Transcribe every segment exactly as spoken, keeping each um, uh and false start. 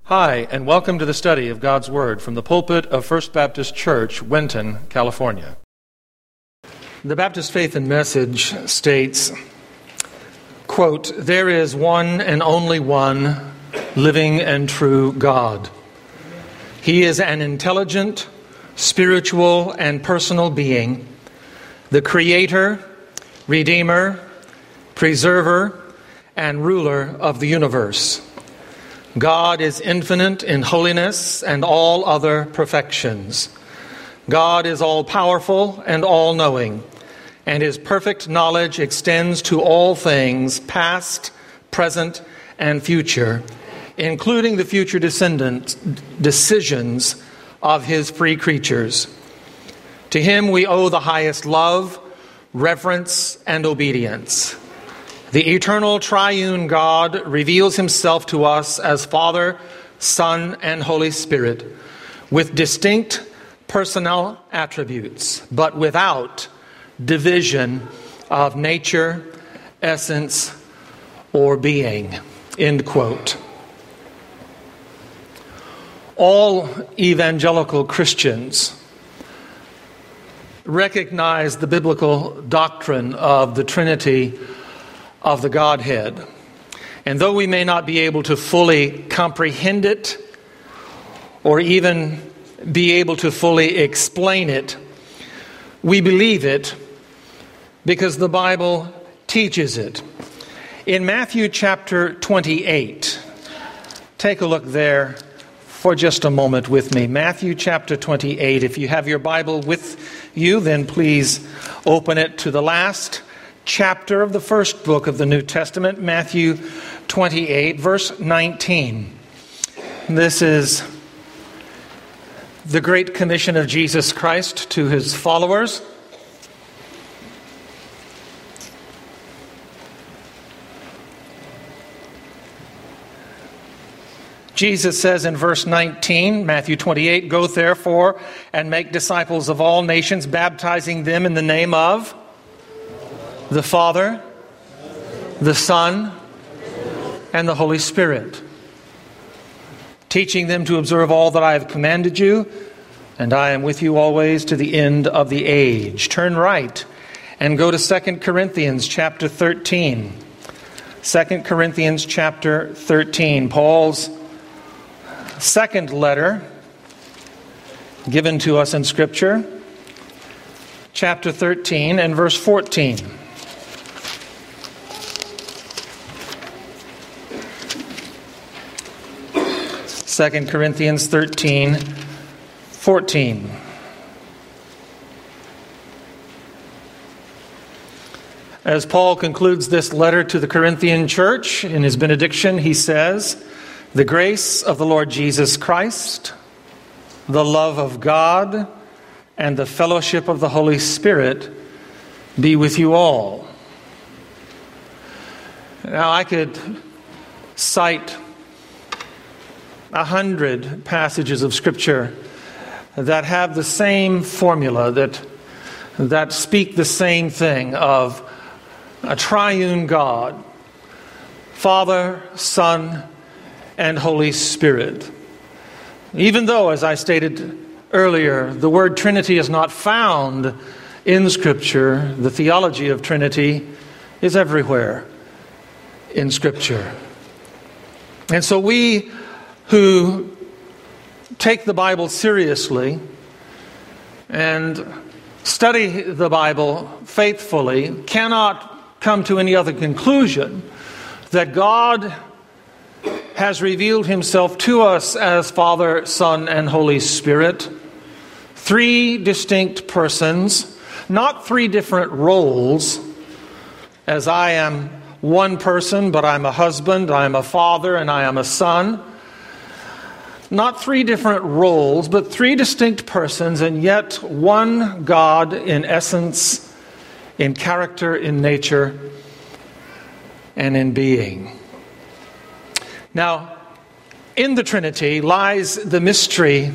Hi, and welcome to the study of God's Word from the pulpit of First Baptist Church, Winton, California. The Baptist Faith and Message states, quote, "There is one and only one living and true God. He is an intelligent, spiritual, and personal being, the Creator, Redeemer, Preserver, and Ruler of the universe. God is infinite in holiness and all other perfections. God is all-powerful and all-knowing, and His perfect knowledge extends to all things, past, present, and future, including the future descendants, decisions of His free creatures. To Him we owe the highest love, reverence, and obedience. The eternal triune God reveals Himself to us as Father, Son, and Holy Spirit, with distinct personal attributes, but without division of nature, essence, or being." End quote. All evangelical Christians recognize the biblical doctrine of the Trinity of the Godhead. And though we may not be able to fully comprehend it or even be able to fully explain it, we believe it because the Bible teaches it. In Matthew chapter twenty-eight, take a look there for just a moment with me. Matthew chapter twenty-eight. If you have your Bible with you, then please open it to the last chapter of the first book of the New Testament, Matthew twenty-eight, verse nineteen. This is the Great Commission of Jesus Christ to His followers. Jesus says in verse nineteen, Matthew twenty-eight, "Go therefore and make disciples of all nations, baptizing them in the name of the Father, the Son, and the Holy Spirit, teaching them to observe all that I have commanded you, and I am with you always to the end of the age." Turn right and go to Second Corinthians chapter thirteen. Second Corinthians chapter thirteen, Paul's second letter given to us in Scripture, chapter thirteen and verse fourteen. Second Corinthians thirteen, fourteen. As Paul concludes this letter to the Corinthian church, in his benediction, he says, "The grace of the Lord Jesus Christ, the love of God, and the fellowship of the Holy Spirit be with you all." Now, I could cite a hundred passages of Scripture that have the same formula, that that speak the same thing of a triune God, Father, Son, and Holy Spirit. Even though, as I stated earlier, the word Trinity is not found in Scripture, the theology of Trinity is everywhere in Scripture. And so we who take the Bible seriously and study the Bible faithfully cannot come to any other conclusion that God has revealed Himself to us as Father, Son, and Holy Spirit. Three distinct persons, not three different roles, as I am one person, but I'm a husband, I am a father, and I am a son. Not three different roles, but three distinct persons, and yet one God in essence, in character, in nature, and in being. Now, in the Trinity lies the mystery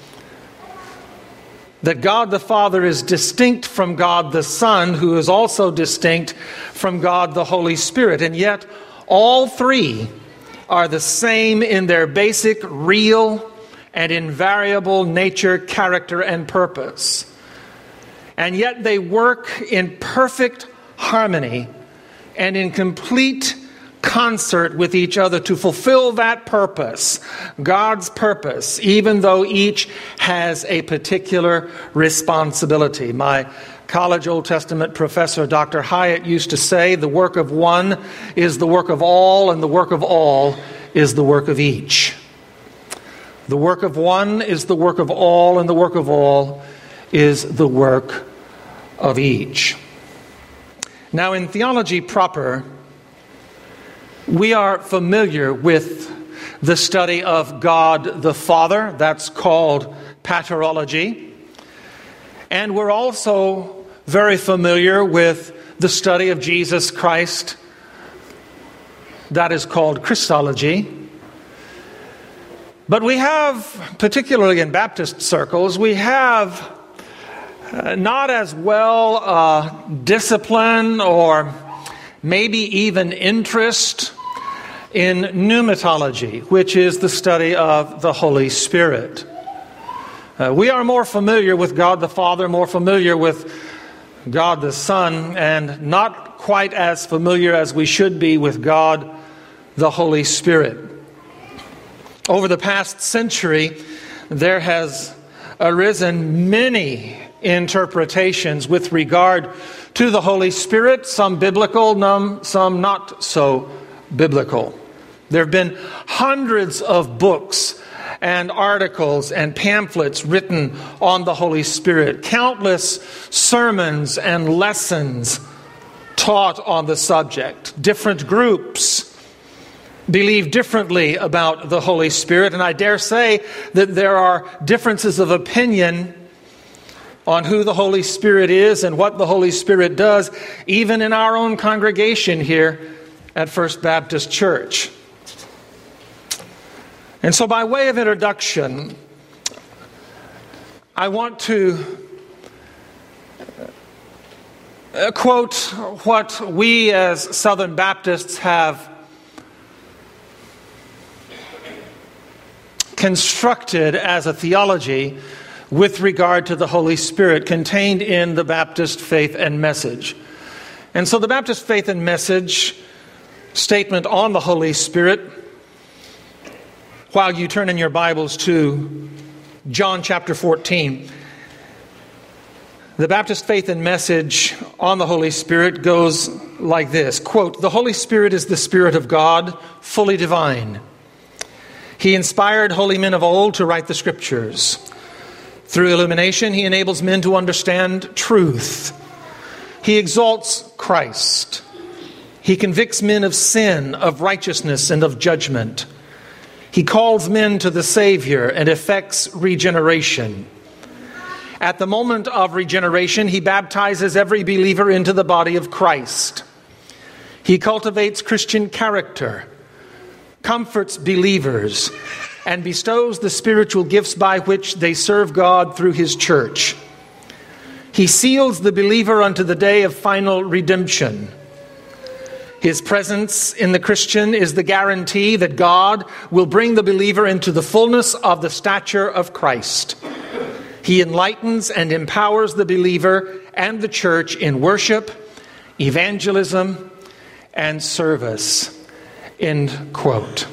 that God the Father is distinct from God the Son, who is also distinct from God the Holy Spirit. And yet, all three are the same in their basic, real, and invariable nature, character, and purpose. And yet they work in perfect harmony and in complete concert with each other to fulfill that purpose, God's purpose, even though each has a particular responsibility. My college Old Testament professor, Doctor Hyatt, used to say, the work of one is the work of all, and the work of all is the work of each. The work of one is the work of all, and the work of all is the work of each. Now, in theology proper, we are familiar with the study of God the Father. That's called paterology. And we're also very familiar with the study of Jesus Christ. That is called Christology. But we have, particularly in Baptist circles, we have uh, not as well uh, discipline or maybe even interest in pneumatology, which is the study of the Holy Spirit. Uh, we are more familiar with God the Father, more familiar with God the Son, and not quite as familiar as we should be with God the Holy Spirit. Over the past century, there has arisen many interpretations with regard to the Holy Spirit, some biblical, some not so biblical. There have been hundreds of books and articles and pamphlets written on the Holy Spirit, countless sermons and lessons taught on the subject. Different groups believe differently about the Holy Spirit, and I dare say that there are differences of opinion on who the Holy Spirit is and what the Holy Spirit does, even in our own congregation here at First Baptist Church. And so by way of introduction, I want to quote what we as Southern Baptists have constructed as a theology with regard to the Holy Spirit contained in the Baptist Faith and Message. And so the Baptist Faith and Message statement on the Holy Spirit, while you turn in your Bibles to John chapter fourteen, the Baptist Faith and Message on the Holy Spirit goes like this, quote, "The Holy Spirit is the Spirit of God, fully divine. He inspired holy men of old to write the Scriptures. Through illumination, he enables men to understand truth. He exalts Christ. He convicts men of sin, of righteousness, and of judgment. He calls men to the Savior and effects regeneration. At the moment of regeneration, he baptizes every believer into the body of Christ. He cultivates Christian character, comforts believers, and bestows the spiritual gifts by which they serve God through his church. He seals the believer unto the day of final redemption. His presence in the Christian is the guarantee that God will bring the believer into the fullness of the stature of Christ. He enlightens and empowers the believer and the church in worship, evangelism, and service." End quote.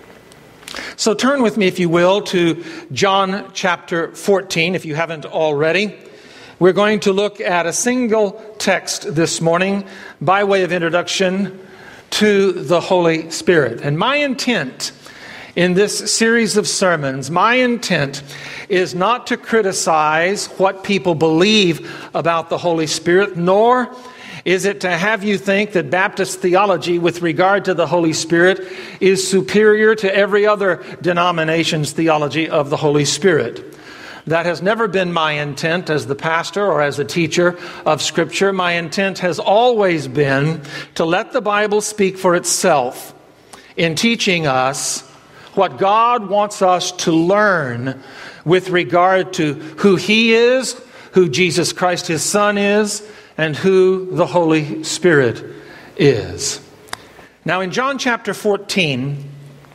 So turn with me, if you will, to John chapter fourteen, if you haven't already. We're going to look at a single text this morning by way of introduction to the Holy Spirit. And my intent in this series of sermons, my intent is not to criticize what people believe about the Holy Spirit, nor is it to have you think that Baptist theology with regard to the Holy Spirit is superior to every other denomination's theology of the Holy Spirit. That has never been my intent as the pastor or as a teacher of Scripture. My intent has always been to let the Bible speak for itself in teaching us what God wants us to learn with regard to who He is, who Jesus Christ, His Son, is, and who the Holy Spirit is. Now in John chapter fourteen,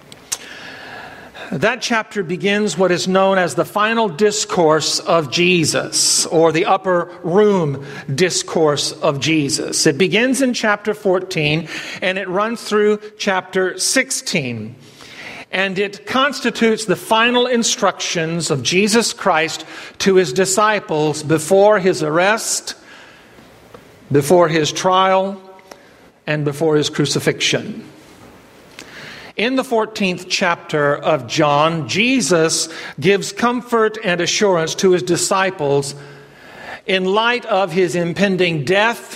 That chapter begins what is known as the final discourse of Jesus, or the upper room discourse of Jesus. It begins in chapter fourteen and it runs through chapter sixteen. And it constitutes the final instructions of Jesus Christ to his disciples before his arrest, before his trial, and before his crucifixion. In the fourteenth chapter of John, Jesus gives comfort and assurance to his disciples in light of his impending death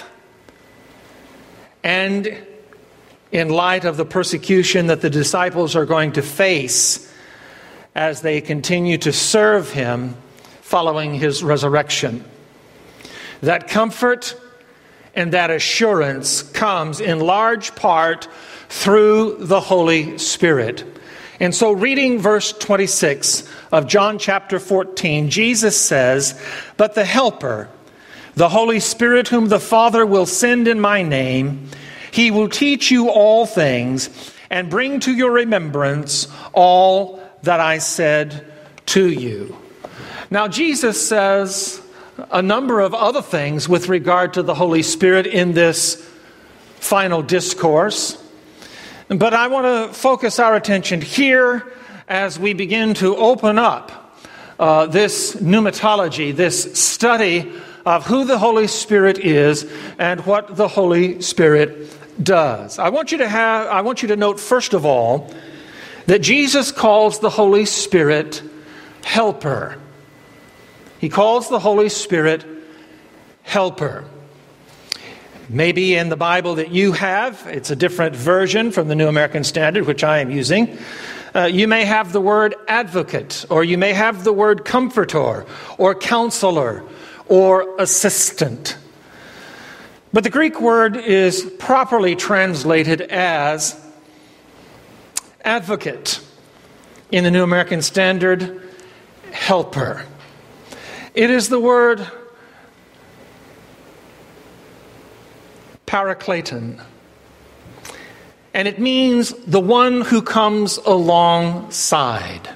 and in light of the persecution that the disciples are going to face as they continue to serve him following his resurrection. That comfort and that assurance comes in large part through the Holy Spirit. And so reading verse twenty-six of John chapter fourteen, Jesus says, "But the Helper, the Holy Spirit whom the Father will send in my name, he will teach you all things and bring to your remembrance all that I said to you." Now Jesus says a number of other things with regard to the Holy Spirit in this final discourse. But I want to focus our attention here as we begin to open up uh, this pneumatology, this study of who the Holy Spirit is and what the Holy Spirit does. I want you to have, I want you to note first of all that Jesus calls the Holy Spirit Helper. He calls the Holy Spirit Helper. Maybe in the Bible that you have, it's a different version from the New American Standard, which I am using. Uh, you may have the word advocate, or you may have the word comforter, or counselor, or assistant. But the Greek word is properly translated as advocate. In the New American Standard, helper. It is the word parakleton. And it means the one who comes alongside.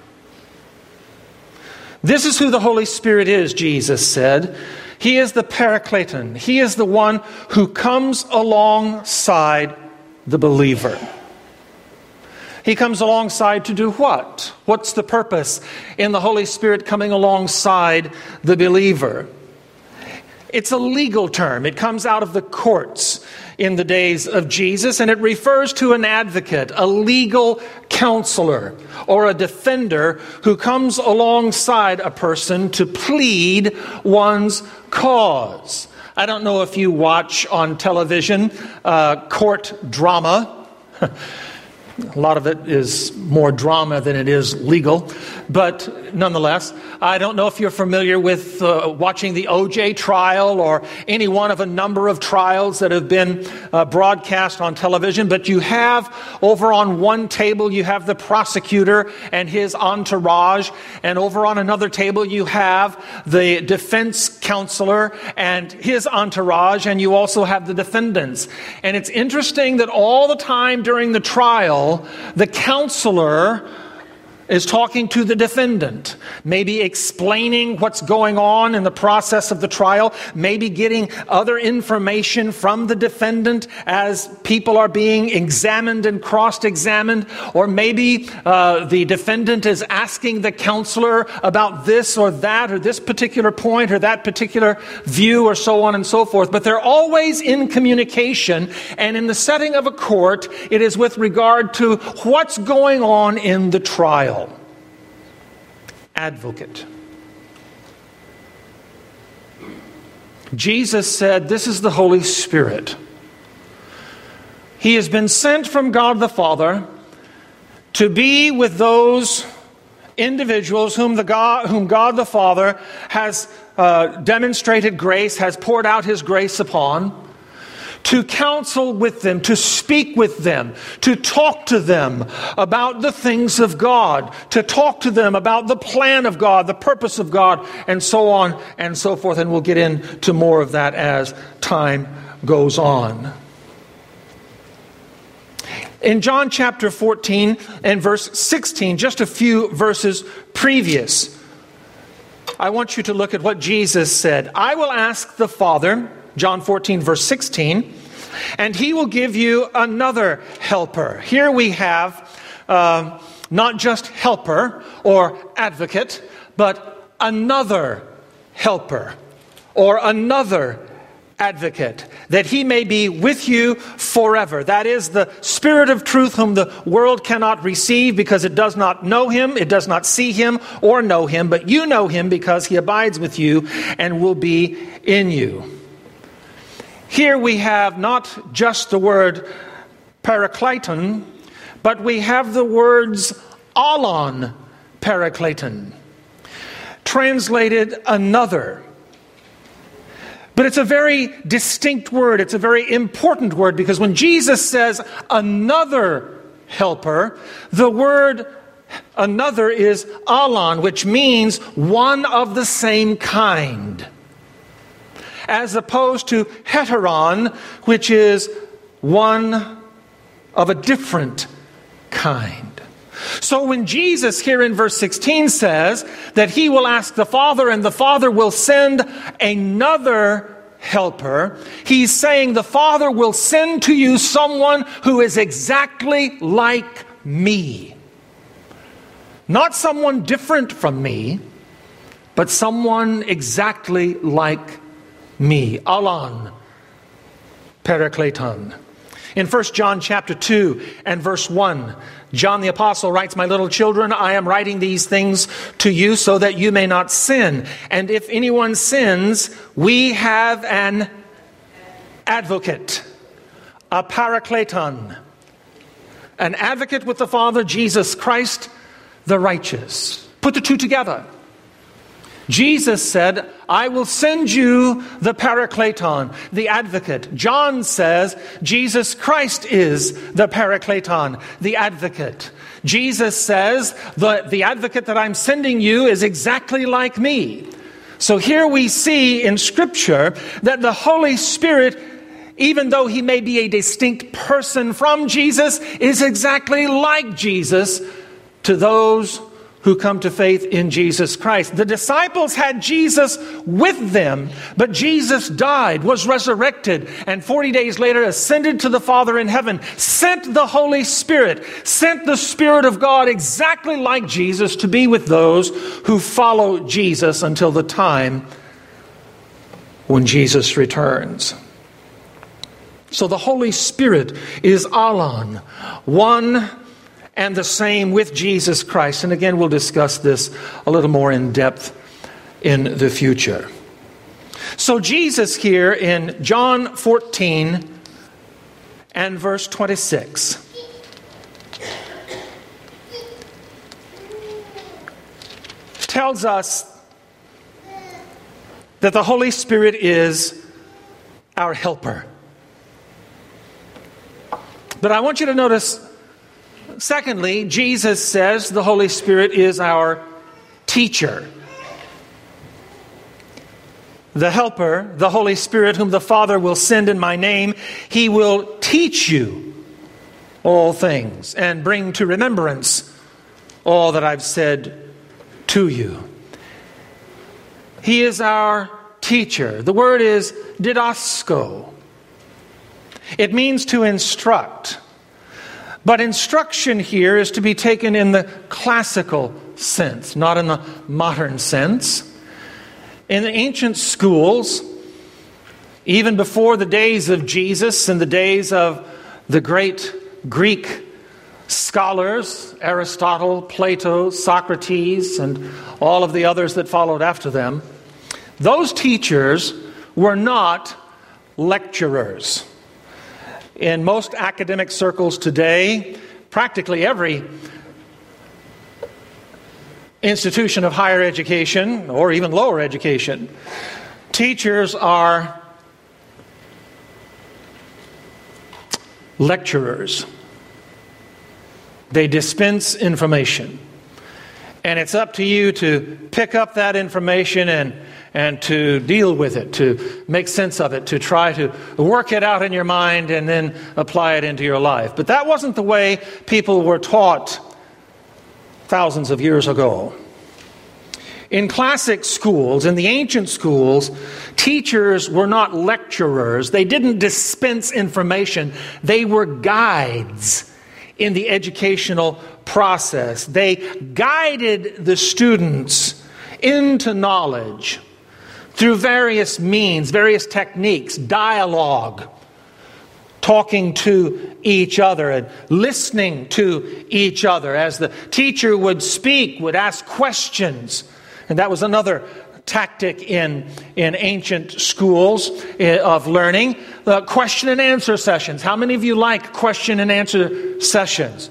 This is who the Holy Spirit is, Jesus said. He is the parakleton. He is the one who comes alongside the believer. He comes alongside to do what? What's the purpose in the Holy Spirit coming alongside the believer? It's a legal term. It comes out of the courts in the days of Jesus, and it refers to an advocate, a legal counselor, or a defender who comes alongside a person to plead one's cause. I don't know if you watch on television uh, court drama. A lot of it is more drama than it is legal. But nonetheless, I don't know if you're familiar with uh, watching the O J trial or any one of a number of trials that have been uh, broadcast on television. But you have over on one table, you have the prosecutor and his entourage. And over on another table, you have the defense counselor and his entourage. And you also have the defendants. And it's interesting that all the time during the trial, the counselor is talking to the defendant, maybe explaining what's going on in the process of the trial, maybe getting other information from the defendant as people are being examined and cross-examined, or maybe uh, the defendant is asking the counselor about this or that, or this particular point, or that particular view, or so on and so forth. But they're always in communication, and in the setting of a court, it is with regard to what's going on in the trial. Advocate. Jesus said, this is the Holy Spirit. He has been sent from God the Father to be with those individuals whom the God, whom God the Father has uh, demonstrated grace, has poured out His grace upon, to counsel with them, to speak with them, to talk to them about the things of God, to talk to them about the plan of God, the purpose of God, and so on and so forth. And we'll get into more of that as time goes on. In John chapter fourteen and verse sixteen, just a few verses previous, I want you to look at what Jesus said. I will ask the Father, John fourteen verse sixteen, and he will give you another helper. Here we have uh, not just helper or advocate, but another helper or another advocate, that he may be with you forever. That is the Spirit of truth, whom the world cannot receive because it does not know him, it does not see him or know him, but you know him because he abides with you and will be in you. Here we have not just the word parakleton, but we have the words alon parakleton, translated another. But it's a very distinct word. It's a very important word, because when Jesus says another helper, the word another is alon, which means one of the same kind, as opposed to heteron, which is one of a different kind. So when Jesus here in verse sixteen says that he will ask the Father and the Father will send another helper, he's saying the Father will send to you someone who is exactly like me. Not someone different from me, but someone exactly like me. Alon parakleton. In First John chapter two and verse one, John the Apostle writes, "My little children, I am writing these things to you so that you may not sin. And if anyone sins, we have an advocate, a parakleton, an advocate with the Father, Jesus Christ, the righteous." Put the two together. Jesus said, I will send you the parakleton, the advocate. John says, Jesus Christ is the parakleton, the advocate. Jesus says, the, the advocate that I'm sending you is exactly like me. So here we see in Scripture that the Holy Spirit, even though he may be a distinct person from Jesus, is exactly like Jesus to those who come to faith in Jesus Christ. The disciples had Jesus with them, but Jesus died, was resurrected, and forty days later ascended to the Father in heaven, sent the Holy Spirit, sent the Spirit of God exactly like Jesus to be with those who follow Jesus until the time when Jesus returns. So the Holy Spirit is alon, one and the same with Jesus Christ. And again, we'll discuss this a little more in depth in the future. So Jesus here in John fourteen and verse twenty-six tells us that the Holy Spirit is our helper. But I want you to notice, secondly, Jesus says the Holy Spirit is our teacher. The helper, the Holy Spirit, whom the Father will send in my name, he will teach you all things and bring to remembrance all that I've said to you. He is our teacher. The word is didasko. It means to instruct. But instruction here is to be taken in the classical sense, not in the modern sense. In the ancient schools, even before the days of Jesus and the days of the great Greek scholars, Aristotle, Plato, Socrates, and all of the others that followed after them, those teachers were not lecturers. In most academic circles today, practically every institution of higher education or even lower education, teachers are lecturers. They dispense information. And it's up to you to pick up that information and, and to deal with it, to make sense of it, to try to work it out in your mind and then apply it into your life. But that wasn't the way people were taught thousands of years ago. In classic schools, in the ancient schools, teachers were not lecturers. They didn't dispense information. They were guides in the educational process. They guided the students into knowledge through various means, various techniques, dialogue, talking to each other and listening to each other. As the teacher would speak, would ask questions. And that was another tactic in, in ancient schools of learning. The question and answer sessions. How many of you like question and answer sessions?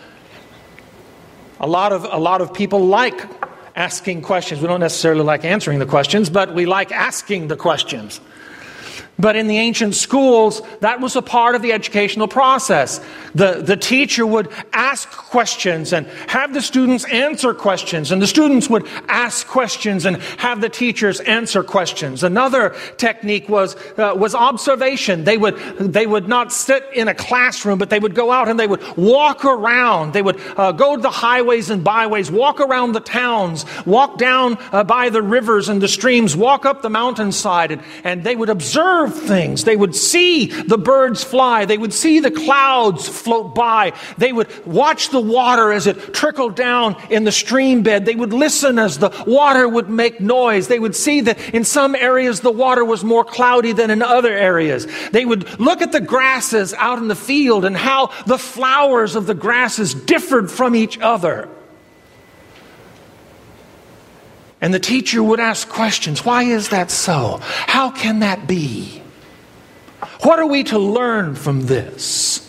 A lot of, a lot of people like asking questions. We don't necessarily like answering the questions, but we like asking the questions. But in the ancient schools, that was a part of the educational process. The, the teacher would ask questions and have the students answer questions, and the students would ask questions and have the teachers answer questions. Another technique was uh, was observation. They would they would not sit in a classroom, but they would go out and they would walk around. They would uh, go to the highways and byways, walk around the towns, walk down uh, by the rivers and the streams, walk up the mountainside, and, and they would observe things. They would see the birds fly. They would see the clouds float by. They would watch the water as it trickled down in the stream bed. They would listen as the water would make noise. They would see that in some areas the water was more cloudy than in other areas. They would look at the grasses out in the field and how the flowers of the grasses differed from each other. And the teacher would ask questions. Why is that so? How can that be? What are we to learn from this?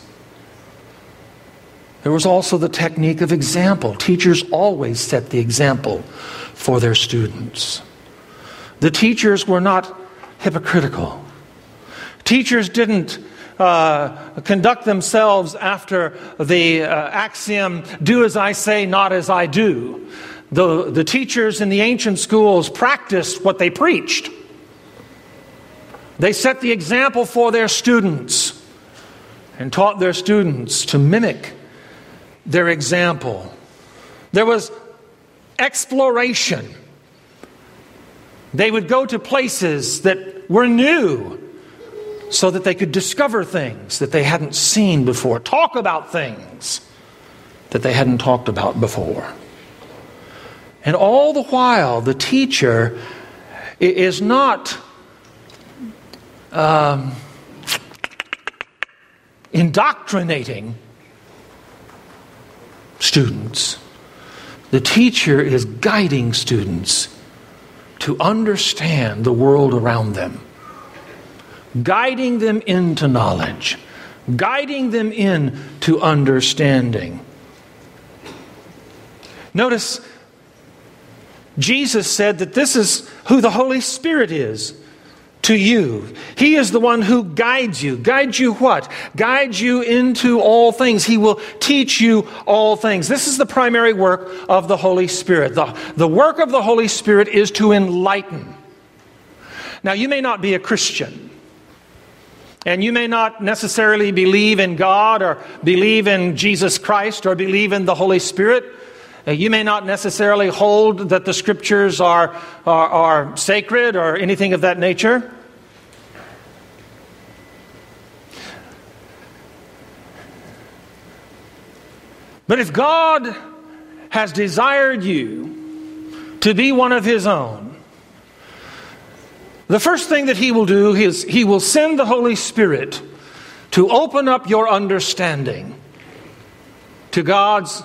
There was also the technique of example. Teachers always set the example for their students. The teachers were not hypocritical. Teachers didn't uh, conduct themselves after the uh, axiom, do as I say, not as I do. The, the teachers in the ancient schools practiced what they preached. They set the example for their students and taught their students to mimic their example. There was exploration. They would go to places that were new so that they could discover things that they hadn't seen before, talk about things that they hadn't talked about before. And all the while, the teacher is not um, indoctrinating students. The teacher is guiding students to understand the world around them, guiding them into knowledge, guiding them into understanding. Notice, Jesus said that this is who the Holy Spirit is to you. He is the one who guides you. Guides you what? Guides you into all things. He will teach you all things. This is the primary work of the Holy Spirit. The, the work of the Holy Spirit is to enlighten. Now, you may not be a Christian, and you may not necessarily believe in God or believe in Jesus Christ or believe in the Holy Spirit. You may not necessarily hold that the Scriptures are, are, are sacred or anything of that nature. But if God has desired you to be one of His own, the first thing that He will do is He will send the Holy Spirit to open up your understanding to God's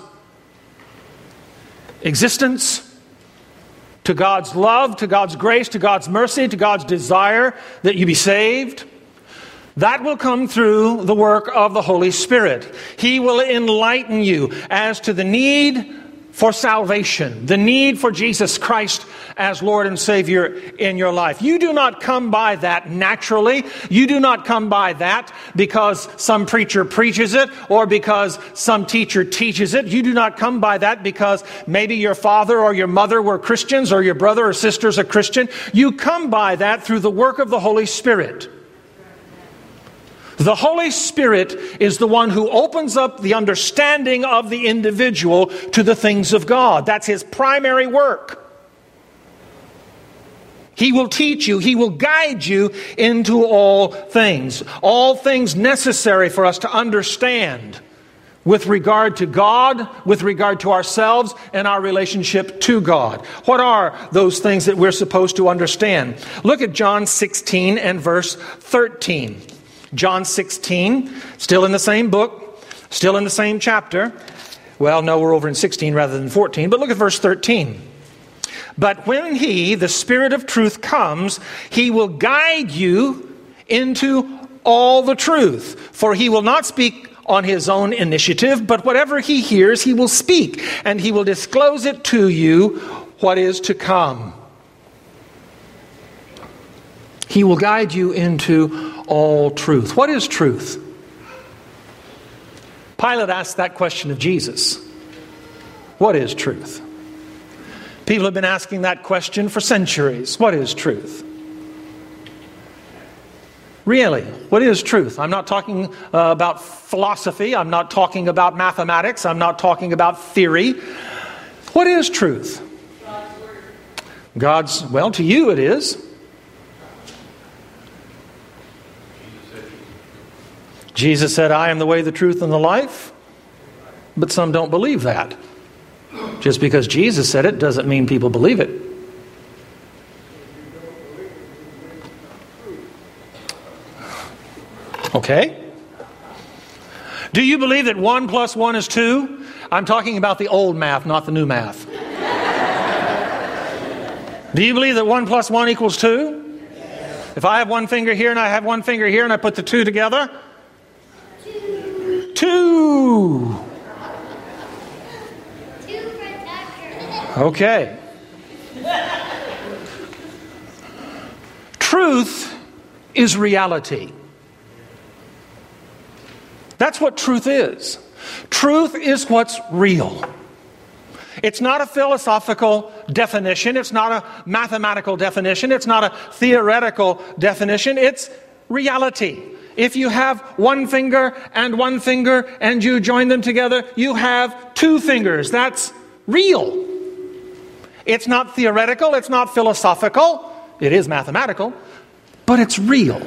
existence, to God's love, to God's grace, to God's mercy, to God's desire that you be saved. That will come through the work of the Holy Spirit. He will enlighten you as to the need for salvation, the need for Jesus Christ as Lord and Savior in your life. You do not come by that naturally. You do not come by that because some preacher preaches it or because some teacher teaches it. You do not come by that because maybe your father or your mother were Christians or your brother or sister's a Christian. You come by that through the work of the Holy Spirit. The Holy Spirit is the one who opens up the understanding of the individual to the things of God. That's His primary work. He will teach you, He will guide you into all things. All things necessary for us to understand with regard to God, with regard to ourselves, and our relationship to God. What are those things that we're supposed to understand? Look at John sixteen and verse thirteen. John sixteen, still in the same book, still in the same chapter. Well, no, we're over in sixteen rather than fourteen, but look at verse thirteen. But when He, the Spirit of truth, comes, He will guide you into all the truth. For He will not speak on His own initiative, but whatever He hears, He will speak, and He will disclose it to you what is to come. He will guide you into all truth. What is truth? Pilate asked that question of Jesus. What is truth? People have been asking that question for centuries. What is truth? Really, what is truth? I'm not talking uh, about philosophy. I'm not talking about mathematics. I'm not talking about theory. What is truth? God's word. God's, well, to you it is. Jesus said, I am the way, the truth, and the life. But some don't believe that. Just because Jesus said it doesn't mean people believe it. Okay. Do you believe that one plus one is two? I'm talking about the old math, not the new math. Do you believe that one plus one equals two? If I have one finger here and I have one finger here and I put the two together, Two. Okay. Truth is reality. That's what truth is. Truth is what's real. It's not a philosophical definition. It's not a mathematical definition. It's not a theoretical definition. It's reality. If you have one finger and one finger and you join them together, you have two fingers. That's real. It's not theoretical. It's not philosophical. It is mathematical, but it's real.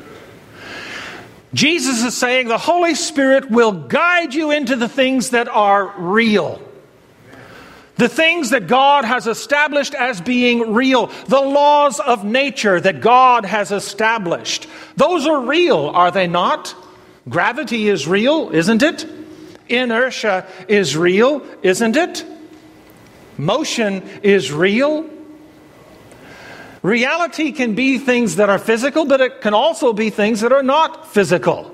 Jesus is saying the Holy Spirit will guide you into the things that are real. The things that God has established as being real. The laws of nature that God has established. Those are real, are they not? Gravity is real, isn't it? Inertia is real, isn't it? Motion is real. Reality can be things that are physical, but it can also be things that are not physical.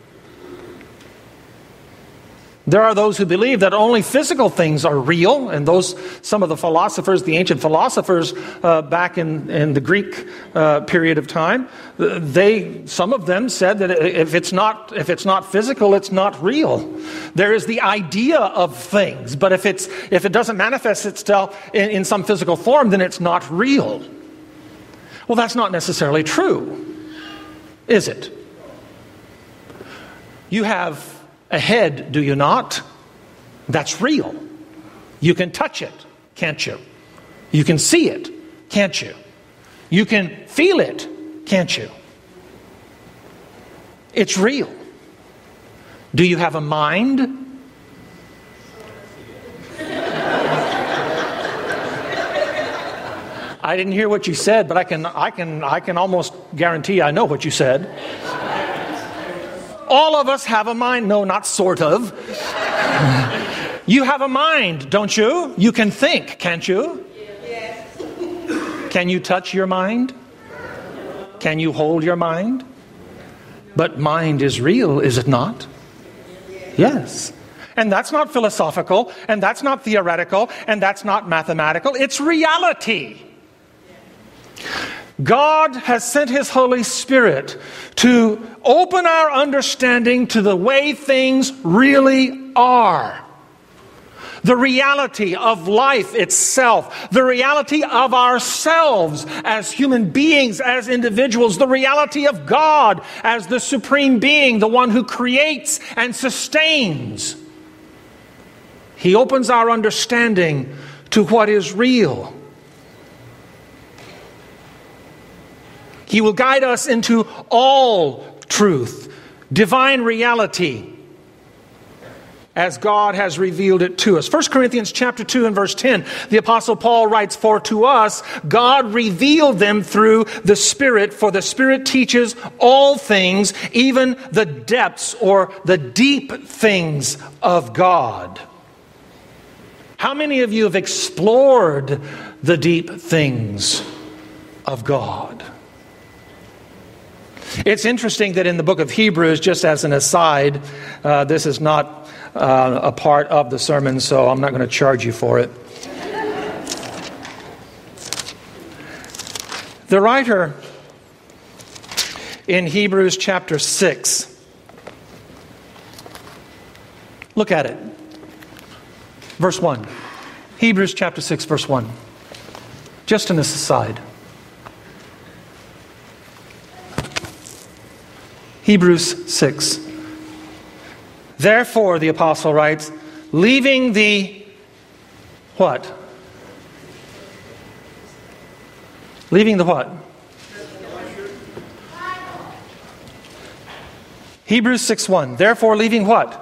There are those who believe that only physical things are real, and those, some of the philosophers, the ancient philosophers uh, back in, in the Greek uh, period of time, they, some of them said that if it's not, if it's not physical, it's not real. There is the idea of things, but if it's, if it doesn't manifest itself in, in some physical form, then it's not real. Well, that's not necessarily true, is it? You have a head, do you not? That's real. You can touch it, can't you? You can see it, can't you? You can feel it, can't you? It's real. Do you have a mind? I didn't hear what you said, but I can I can I can almost guarantee I know what you said. All of us have a mind. No, not sort of. You have a mind, don't you? You can think, can't you? Yes. Can you touch your mind? Can you hold your mind? But mind is real, is it not? Yes. And that's not philosophical, and that's not theoretical, and that's not mathematical. It's reality. God has sent His Holy Spirit to open our understanding to the way things really are. The reality of life itself, the reality of ourselves as human beings, as individuals, the reality of God as the supreme being, the one who creates and sustains. He opens our understanding to what is real. He will guide us into all truth, divine reality, as God has revealed it to us. First Corinthians chapter two and verse ten, the Apostle Paul writes, "For to us God revealed them through the Spirit, for the Spirit teaches all things, even the depths or the deep things of God." How many of you have explored the deep things of God? It's interesting that in the book of Hebrews, just as an aside, uh, this is not uh, a part of the sermon, so I'm not going to charge you for it. The writer in Hebrews chapter six, look at it. Verse one. Hebrews chapter six, verse one. Just an aside. Hebrews six. Therefore, the apostle writes, leaving the what? Leaving the what? Hebrews six one. Therefore, leaving what?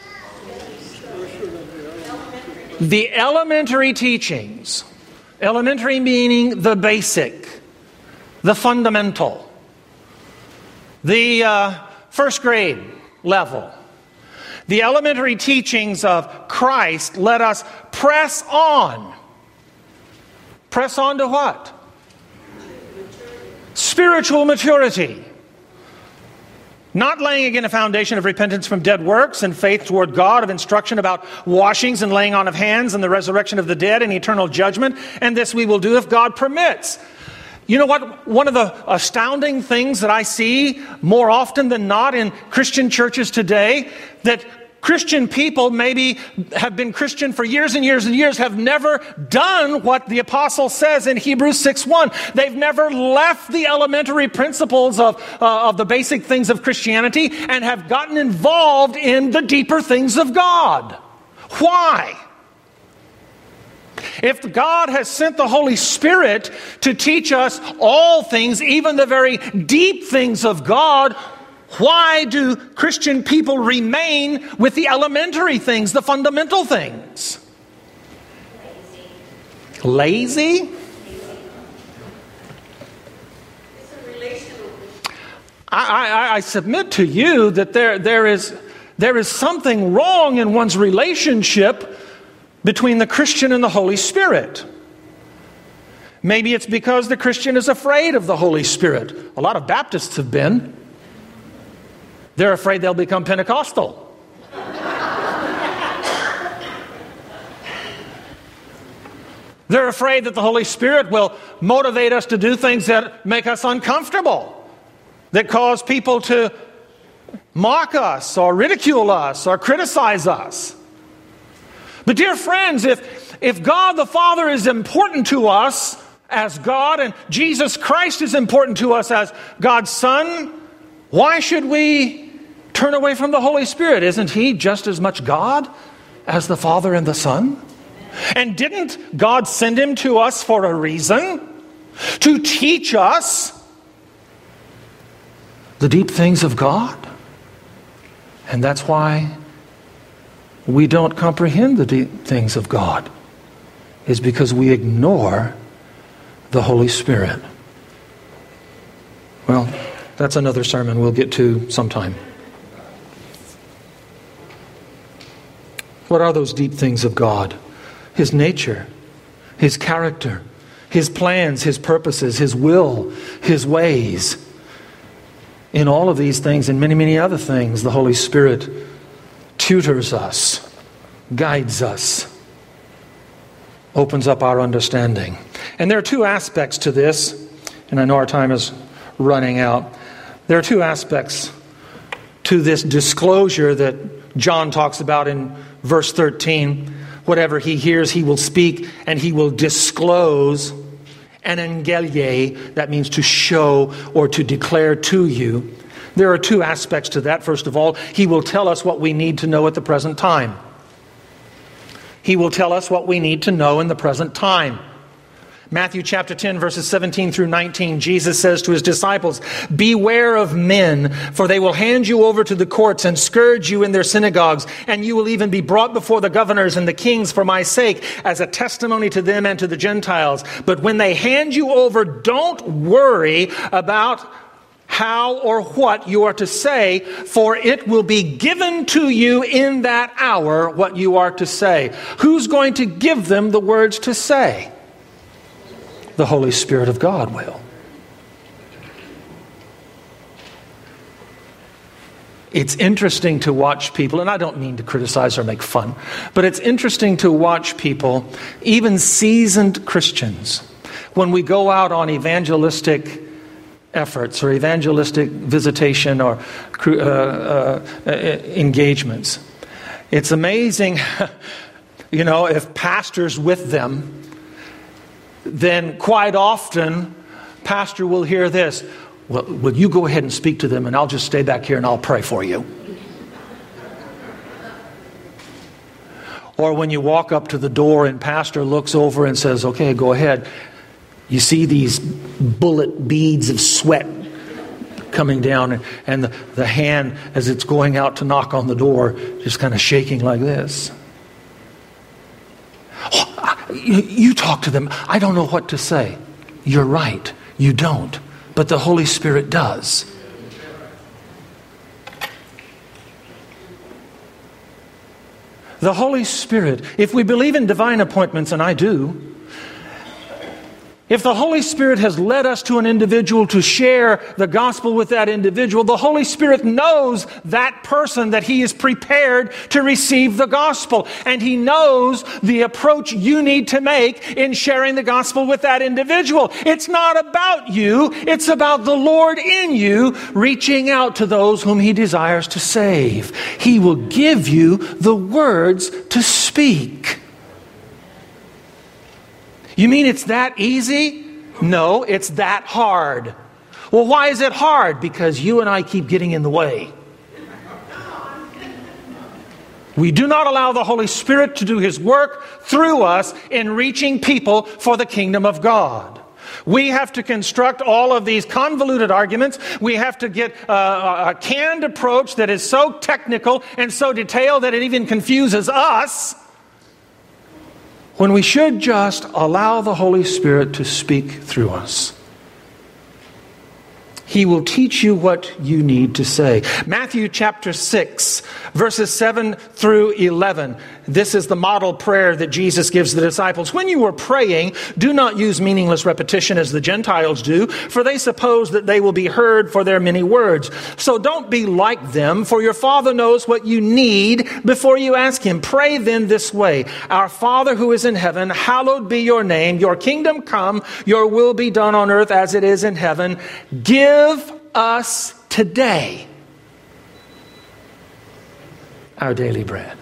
The elementary teachings. Elementary meaning the basic, the fundamental, the uh, first grade level. The elementary teachings of Christ let us press on. Press on to what? Spiritual maturity. Not laying again a foundation of repentance from dead works and faith toward God, of instruction about washings and laying on of hands and the resurrection of the dead and eternal judgment. And this we will do if God permits. You know what? One of the astounding things that I see more often than not in Christian churches today, that Christian people maybe have been Christian for years and years and years, have never done what the apostle says in Hebrews six one. They've never left the elementary principles of, uh, of the basic things of Christianity and have gotten involved in the deeper things of God. Why? If God has sent the Holy Spirit to teach us all things, even the very deep things of God, why do Christian people remain with the elementary things, the fundamental things? Lazy? I, I, I submit to you that there, there is, there is something wrong in one's relationship between the Christian and the Holy Spirit. Maybe it's because the Christian is afraid of the Holy Spirit. A lot of Baptists have been. They're afraid they'll become Pentecostal. They're afraid that the Holy Spirit will motivate us to do things that make us uncomfortable, that cause people to mock us or ridicule us or criticize us. But dear friends, if, if God the Father is important to us as God and Jesus Christ is important to us as God's Son, why should we turn away from the Holy Spirit? Isn't He just as much God as the Father and the Son? And didn't God send Him to us for a reason? To teach us the deep things of God? And that's why we don't comprehend the deep things of God, is because we ignore the Holy Spirit. Well, that's another sermon we'll get to sometime. What are those deep things of God? His nature, His character, His plans, His purposes, His will, His ways. In all of these things and many, many other things, the Holy Spirit tutors us guides us, opens up our understanding. And there are two aspects to this, and I know our time is running out. There are two aspects to this disclosure that John talks about in verse thirteen. Whatever he hears, he will speak, and he will disclose. An angelie, that means to show or to declare to you. There are two aspects to that. First of all, he will tell us what we need to know at the present time. He will tell us what we need to know in the present time. Matthew chapter ten, verses seventeen through nineteen, Jesus says to his disciples, "Beware of men, for they will hand you over to the courts and scourge you in their synagogues, and you will even be brought before the governors and the kings for my sake, as a testimony to them and to the Gentiles. But when they hand you over, don't worry about how or what you are to say, for it will be given to you in that hour what you are to say." Who's going to give them the words to say? The Holy Spirit of God will. It's interesting to watch people, and I don't mean to criticize or make fun, but it's interesting to watch people, even seasoned Christians, when we go out on evangelistic efforts or evangelistic visitation or uh, uh, uh, engagements. It's amazing, you know, if pastors with them, then quite often, pastor will hear this, "Well, will you go ahead and speak to them, and I'll just stay back here and I'll pray for you." Or when you walk up to the door and pastor looks over and says, "Okay, go ahead." You see these bullet beads of sweat coming down, and, and the, the hand, as it's going out to knock on the door, just kind of shaking like this. You, you talk to them. I don't know what to say. You're right. You don't. But the Holy Spirit does. The Holy Spirit, if we believe in divine appointments, and I do, if the Holy Spirit has led us to an individual to share the gospel with that individual, the Holy Spirit knows that person that he is prepared to receive the gospel. And he knows the approach you need to make in sharing the gospel with that individual. It's not about you. It's about the Lord in you reaching out to those whom he desires to save. He will give you the words to speak. You mean it's that easy? No, it's that hard. Well, why is it hard? Because you and I keep getting in the way. We do not allow the Holy Spirit to do his work through us in reaching people for the kingdom of God. We have to construct all of these convoluted arguments. We have to get a, a canned approach that is so technical and so detailed that it even confuses us, when we should just allow the Holy Spirit to speak through us. He will teach you what you need to say. Matthew chapter six, verses seven through eleven. This is the model prayer that Jesus gives the disciples. "When you are praying, do not use meaningless repetition as the Gentiles do, for they suppose that they will be heard for their many words. So don't be like them, for your Father knows what you need before you ask him. Pray then this way: Our Father who is in heaven, hallowed be your name. Your kingdom come, your will be done on earth as it is in heaven. Give us today our daily bread."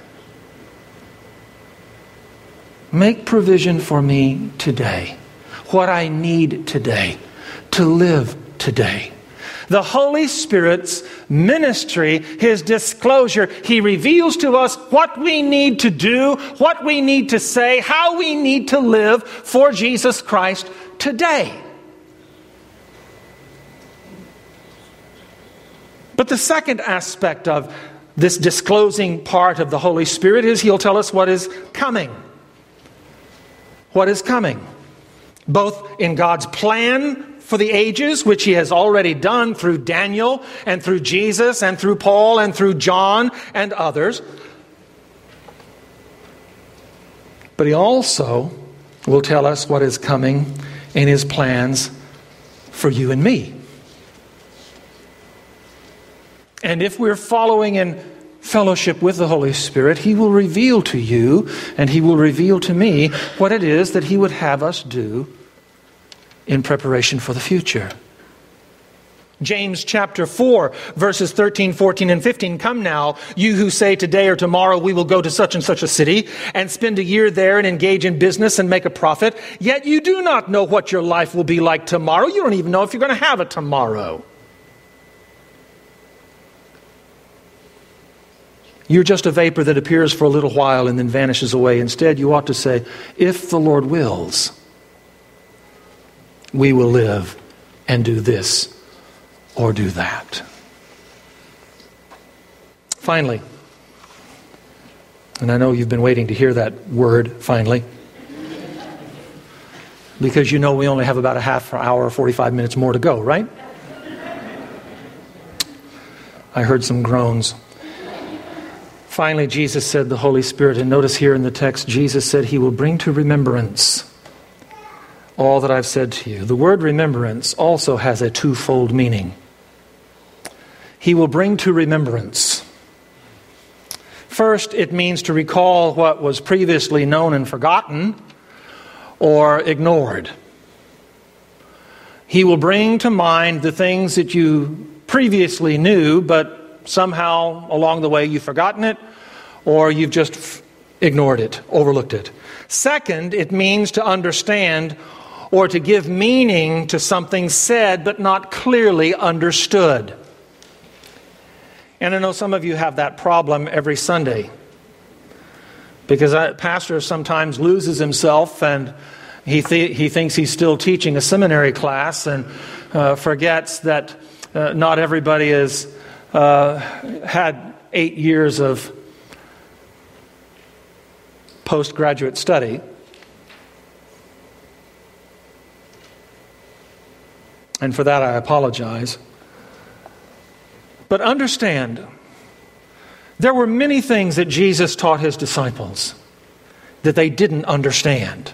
Make provision for me today, what I need today, to live today. The Holy Spirit's ministry, his disclosure, he reveals to us what we need to do, what we need to say, how we need to live for Jesus Christ today. But the second aspect of this disclosing part of the Holy Spirit is he'll tell us what is coming. What is coming? Both in God's plan for the ages, which he has already done through Daniel and through Jesus and through Paul and through John and others. But he also will tell us what is coming in his plans for you and me. And if we're following in fellowship with the Holy Spirit, He will reveal to you and He will reveal to me what it is that He would have us do in preparation for the future. James chapter four, verses thirteen, fourteen, and fifteen. Come now, you who say today or tomorrow we will go to such and such a city and spend a year there and engage in business and make a profit, yet you do not know what your life will be like tomorrow. You don't even know if you're going to have a tomorrow. You're just a vapor that appears for a little while and then vanishes away. Instead, you ought to say, if the Lord wills, we will live and do this or do that. Finally, and I know you've been waiting to hear that word, finally, because you know we only have about a half hour, forty-five minutes more to go, right? I heard some groans. Finally, Jesus said the Holy Spirit, and notice here in the text, Jesus said He will bring to remembrance all that I've said to you. The word remembrance also has a twofold meaning. He will bring to remembrance. First, it means to recall what was previously known and forgotten or ignored. He will bring to mind the things that you previously knew, but somehow along the way you've forgotten it, or you've just f- ignored it, overlooked it. Second, it means to understand or to give meaning to something said but not clearly understood. And I know some of you have that problem every Sunday, because a pastor sometimes loses himself and he th- he thinks he's still teaching a seminary class and uh, forgets that uh, not everybody is Uh, had eight years of postgraduate study. And for that I apologize. But understand, there were many things that Jesus taught His disciples that they didn't understand.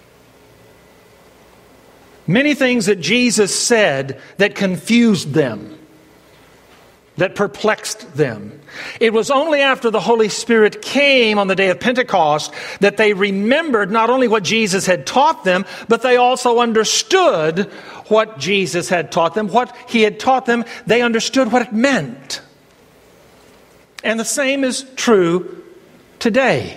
Many things that Jesus said that confused them, that perplexed them. It was only after the Holy Spirit came on the day of Pentecost that they remembered not only what Jesus had taught them, but they also understood what Jesus had taught them. What He had taught them, they understood what it meant. And the same is true today.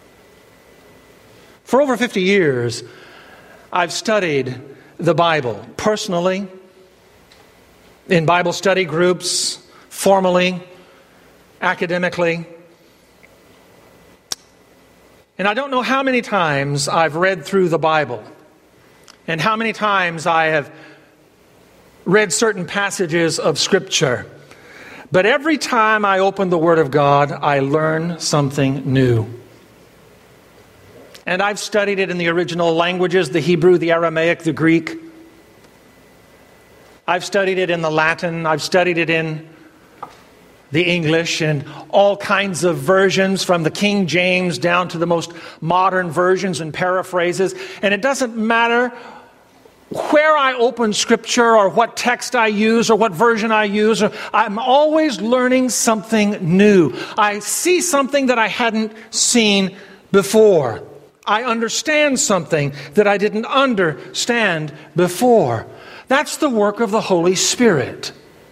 For over fifty years, I've studied the Bible personally, in Bible study groups, formally, academically. And I don't know how many times I've read through the Bible and how many times I have read certain passages of Scripture. But every time I open the Word of God, I learn something new. And I've studied it in the original languages, the Hebrew, the Aramaic, the Greek. I've studied it in the Latin. I've studied it in the English, and all kinds of versions from the King James down to the most modern versions and paraphrases. And it doesn't matter where I open Scripture or what text I use or what version I use, I'm always learning something new. I see something that I hadn't seen before. I understand something that I didn't understand before. That's the work of the Holy Spirit.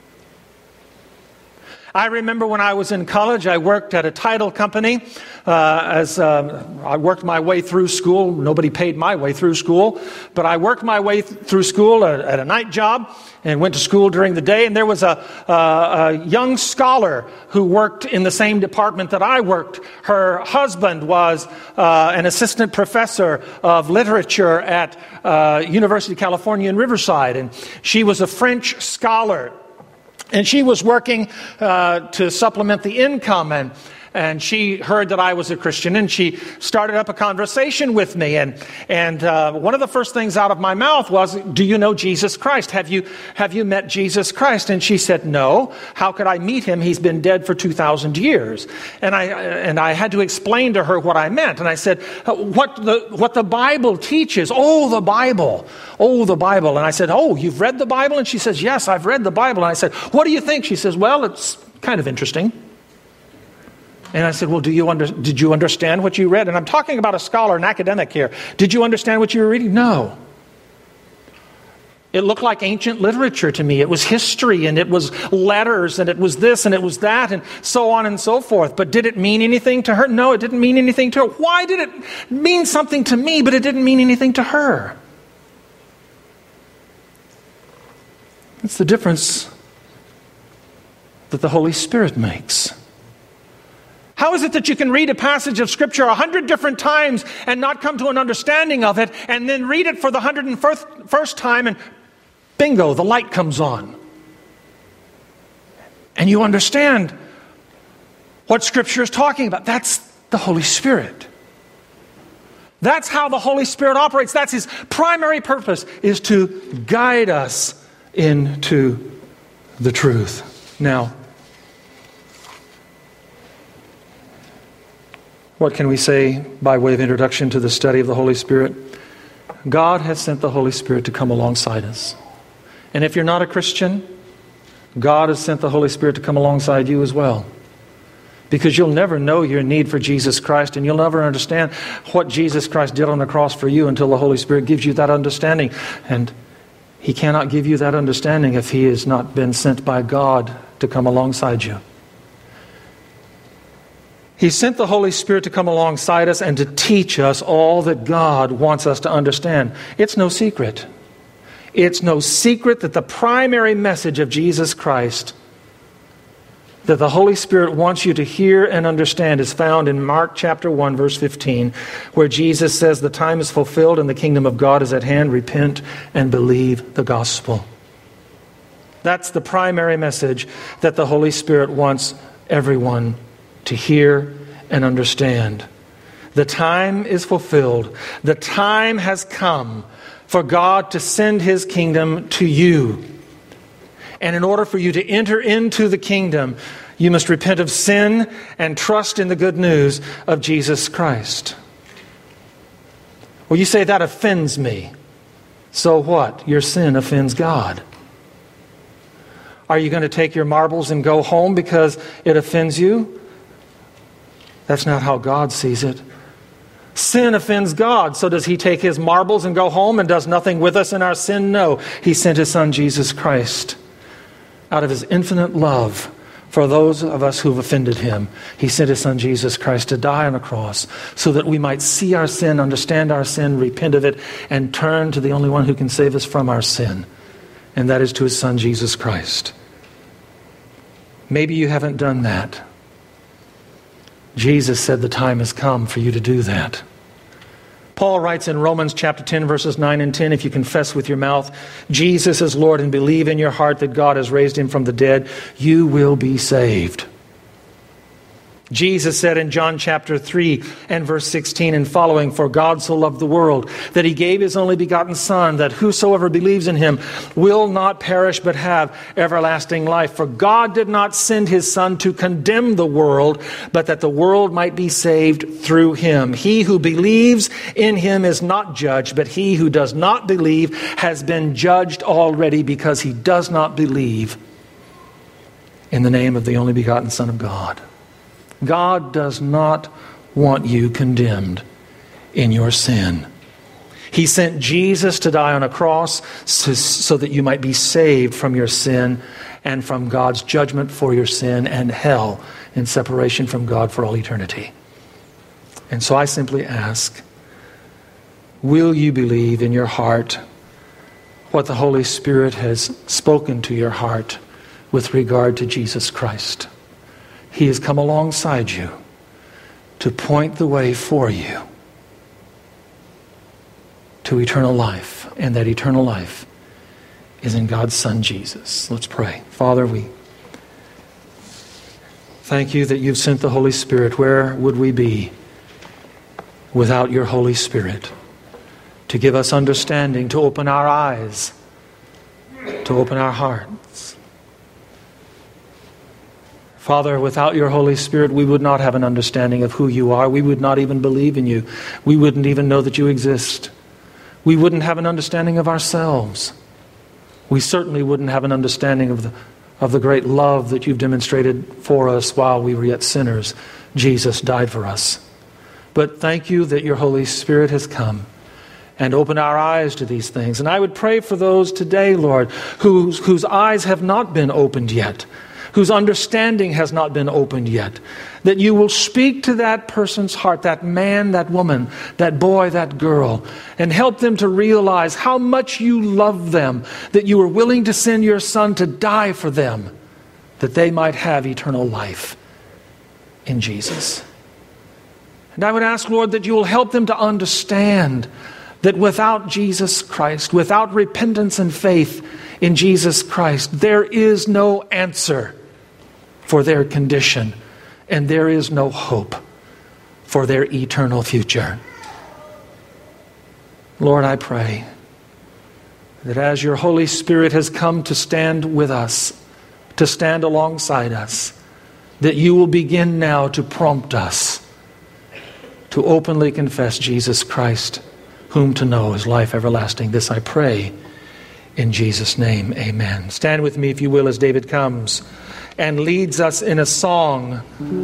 I remember when I was in college, I worked at a title company. Uh, as uh, I worked my way through school. Nobody paid my way through school, but I worked my way th- through school at, at a night job and went to school during the day. And there was a, a, a young scholar who worked in the same department that I worked. Her husband was uh, an assistant professor of literature at uh, University of California in Riverside, and she was a French scholar. And she was working uh, to supplement the income, and and she heard that I was a Christian, and she started up a conversation with me. And and uh, one of the first things out of my mouth was, "Do you know Jesus Christ? Have you have you met Jesus Christ?" And she said, "No. How could I meet him? He's been dead for two thousand years." And I and I had to explain to her what I meant. And I said, "What the what the Bible teaches? Oh, the Bible." Oh, the Bible. And I said, "Oh, you've read the Bible?" And she says, "Yes, I've read the Bible." And I said, "What do you think?" She says, "Well, it's kind of interesting." And I said, well, do you under, did you understand what you read? And I'm talking about a scholar, an academic here. Did you understand what you were reading? No. It looked like ancient literature to me. It was history, and it was letters, and it was this, and it was that, and so on and so forth. But did it mean anything to her? No, it didn't mean anything to her. Why did it mean something to me, but it didn't mean anything to her? It's the difference that the Holy Spirit makes. How is it that you can read a passage of Scripture a hundred different times and not come to an understanding of it, and then read it for the hundred and first, first time and bingo, the light comes on. And you understand what Scripture is talking about. That's the Holy Spirit. That's how the Holy Spirit operates. That's His primary purpose, is to guide us into the truth. Now, what can we say by way of introduction to the study of the Holy Spirit? God has sent the Holy Spirit to come alongside us. And if you're not a Christian, God has sent the Holy Spirit to come alongside you as well. Because you'll never know your need for Jesus Christ, and you'll never understand what Jesus Christ did on the cross for you until the Holy Spirit gives you that understanding. And He cannot give you that understanding if He has not been sent by God to come alongside you. He sent the Holy Spirit to come alongside us and to teach us all that God wants us to understand. It's no secret. It's no secret that the primary message of Jesus Christ that the Holy Spirit wants you to hear and understand is found in Mark chapter one, verse fifteen, where Jesus says, the time is fulfilled and the kingdom of God is at hand. Repent and believe the gospel. That's the primary message that the Holy Spirit wants everyone to hear and understand. The time is fulfilled. The time has come for God to send His kingdom to you. And in order for you to enter into the kingdom, you must repent of sin and trust in the good news of Jesus Christ. Well, you say, that offends me. So what? Your sin offends God. Are you going to take your marbles and go home because it offends you? That's not how God sees it. Sin offends God, so does He take His marbles and go home and does nothing with us in our sin? No. He sent His Son, Jesus Christ. Out of His infinite love for those of us who've offended Him, He sent His Son, Jesus Christ, to die on a cross so that we might see our sin, understand our sin, repent of it, and turn to the only one who can save us from our sin. And that is to His Son, Jesus Christ. Maybe you haven't done that. Jesus said the time has come for you to do that. Paul writes in Romans chapter ten, verses nine and ten, if you confess with your mouth Jesus is Lord and believe in your heart that God has raised Him from the dead, you will be saved. Jesus said in John chapter three and verse sixteen and following, for God so loved the world that He gave His only begotten Son, that whosoever believes in Him will not perish but have everlasting life. For God did not send His Son to condemn the world, but that the world might be saved through Him. He who believes in Him is not judged, but he who does not believe has been judged already, because he does not believe in the name of the only begotten Son of God. God does not want you condemned in your sin. He sent Jesus to die on a cross so, so that you might be saved from your sin and from God's judgment for your sin and hell in separation from God for all eternity. And so I simply ask, will you believe in your heart what the Holy Spirit has spoken to your heart with regard to Jesus Christ? He has come alongside you to point the way for you to eternal life. And that eternal life is in God's Son, Jesus. Let's pray. Father, we thank you that you've sent the Holy Spirit. Where would we be without your Holy Spirit? To give us understanding, to open our eyes, to open our hearts. Father, without your Holy Spirit, we would not have an understanding of who you are. We would not even believe in you. We wouldn't even know that you exist. We wouldn't have an understanding of ourselves. We certainly wouldn't have an understanding of the, of the great love that you've demonstrated for us while we were yet sinners. Jesus died for us. But thank you that your Holy Spirit has come and opened our eyes to these things. And I would pray for those today, Lord, whose, whose eyes have not been opened yet, whose understanding has not been opened yet, that you will speak to that person's heart, that man, that woman, that boy, that girl, and help them to realize how much you love them, that you are willing to send your Son to die for them, that they might have eternal life in Jesus. And I would ask, Lord, that you will help them to understand that without Jesus Christ, without repentance and faith in Jesus Christ, there is no answer for their condition, and there is no hope for their eternal future. Lord, I pray that as your Holy Spirit has come to stand with us, to stand alongside us, that you will begin now to prompt us to openly confess Jesus Christ, whom to know is life everlasting. This I pray in Jesus' name, amen. Stand with me, if you will, as David comes and leads us in a song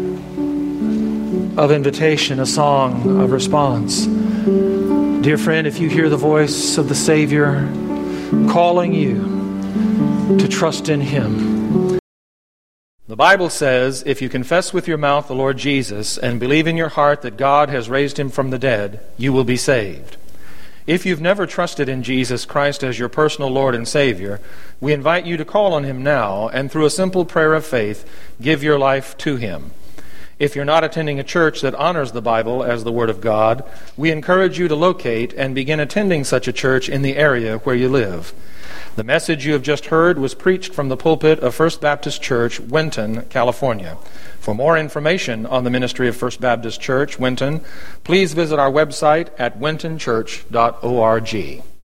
of invitation, a song of response. Dear friend, if you hear the voice of the Savior calling you to trust in Him. The Bible says, if you confess with your mouth the Lord Jesus and believe in your heart that God has raised Him from the dead, you will be saved. If you've never trusted in Jesus Christ as your personal Lord and Savior, we invite you to call on Him now and through a simple prayer of faith, give your life to Him. If you're not attending a church that honors the Bible as the Word of God, we encourage you to locate and begin attending such a church in the area where you live. The message you have just heard was preached from the pulpit of First Baptist Church, Winton, California. For more information on the ministry of First Baptist Church, Winton, please visit our website at winton church dot org.